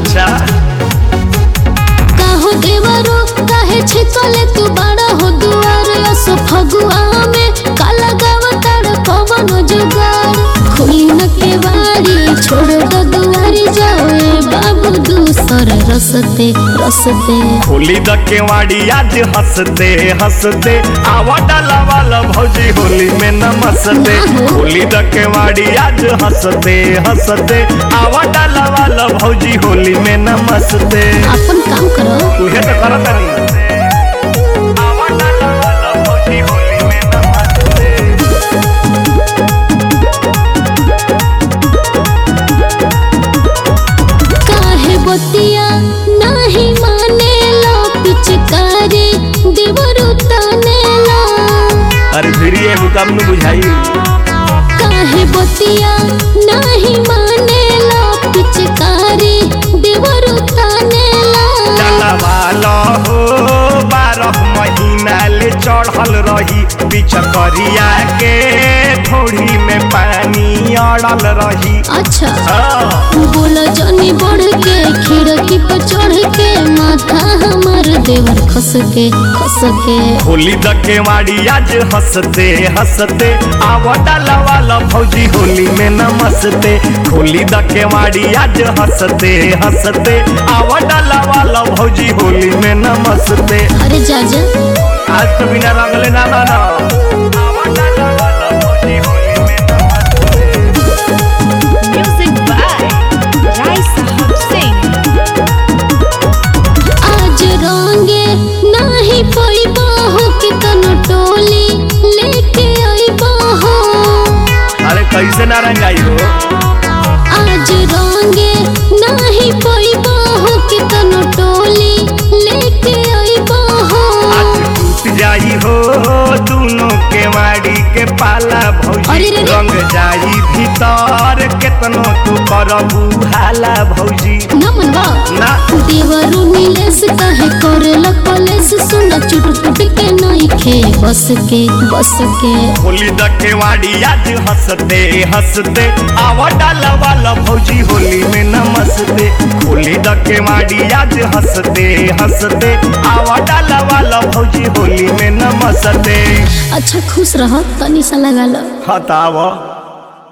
अच्छा काहो देवरो काहे छिकले तू बड़ा हो दुआर असो फगुआ में काला गावताड़ पवन जुगाड़ खुली न के बाड़ी छोड़ दो दुआरी जाओ ए बाबू दूसर रसते रसते होली द केवाड़ी आज हंसते हंसते आवा डाला वाला भौजी होली में नमस्ते होली द केवाड़ी आज हंसते हंसते आवा डाला वाला भौजी होली में नमस्ते अपन काम करो तुहे तो करत नहीं आवा डाला वाला भौजी होली में नमस्ते काहे बतिया नहीं माने लो पिचकारी देवरू ताने लो अरे फिर ये हुकम न बुझाई काहे बतिया नहीं माने लो पिचकारी देवरू ताने लो डाला वाला हो 12 महीना ले चढ़ल रही पिचकरिया के थोड़ी में पानी अड़ल रही अच्छा हाँ। बोलो जनी बढ़ के खिड़की पर चढ़ के माथा हमार देवर खस के होली द केवाड़ी आज हंसते हंसते आवा डाला वाला भौजी होली में नमस्ते होली द केवाड़ी आज हंसते हंसते आवा डाला वाला भौजी होली में नमस्ते अरे जाजा आज तो बिना रंगले ना आवा डाला वाला भौजी होली में नमस्ते Music by Rai Sahab Singh. आज रंगे नहीं पैबा हो कि तनो टोली लेके आइबा हो अरे कैसे ना रंगाई हो आज रंगे नहीं पैबा हो कि तनो टोली लेके आइबा हो आज टूट जाई हो दोनों केवाड़ी के पाला भौजी अरे रे रे। रंग जाई भीतर केतनो तू करबू हाला भौजी न मनवा ना देवरू नीलेश कहे करेल कलेश सुन चुट के नहीं खे बस के होली द केवाड़ी आज हंसते हंसते आवा डाला वाला भौजी होली में नमस्ते होली द केवाड़ी आज हंसते हंसते आवा डाला वाला भौजी होली में नमस्ते अच्छा खुश रह तनी सा लगा लो हतावा